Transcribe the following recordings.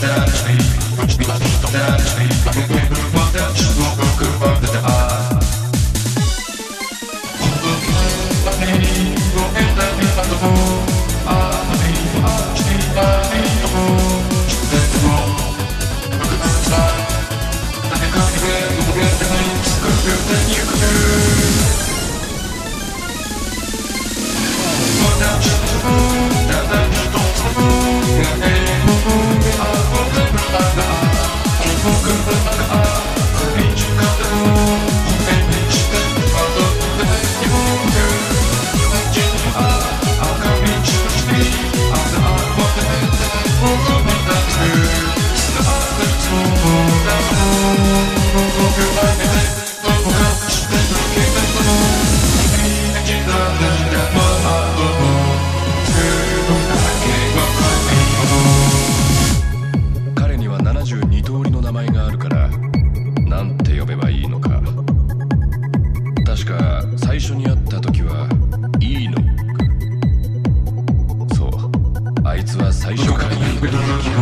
彼には72通りの名前があるからなんて呼べばいいのか。確か最初に会った時はイーノック。そうあいつは最初からイーノックだ。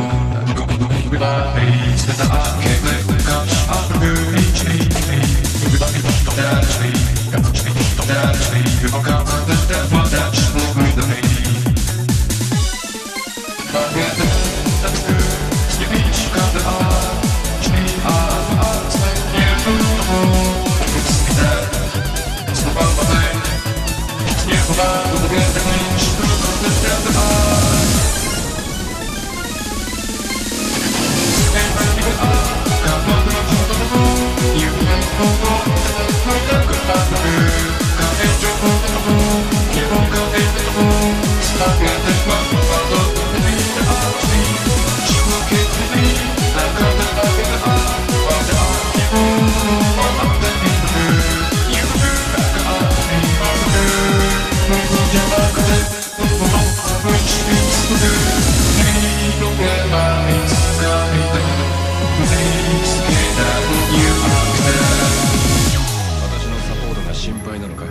心配なのか。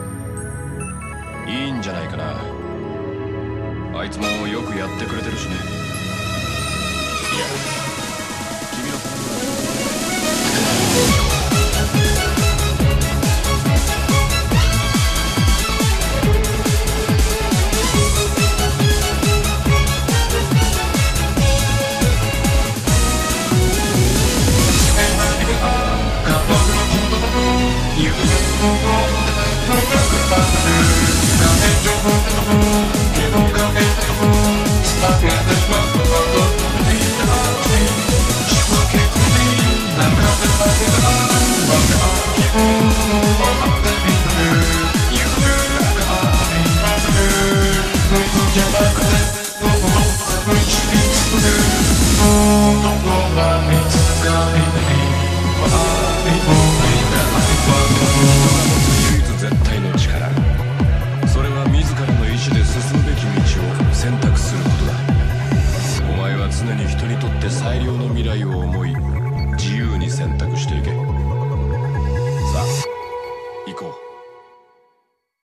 いいんじゃないかな。あいつもよくやってくれてるしね。いや君のため選択することだ。お前は常に人にとって最良の未来を思い自由に選択していけ。さあ行こう。